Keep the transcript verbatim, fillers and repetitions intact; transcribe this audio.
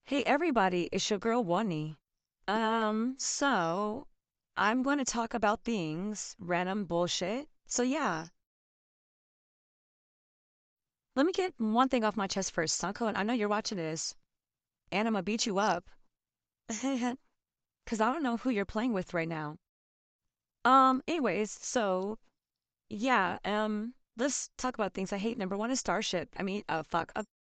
Hey everybody, it's your girl Wani. Um, so I'm going to talk about things, random bullshit. So yeah, let me get one thing off my chest first, Sanko, and I know you're watching this, and I'm gonna beat you up, cause I don't know who you're playing with right now. Um, anyways, so yeah, um, let's talk about things I hate. Number one is Starship. I mean, uh, fuck, uh,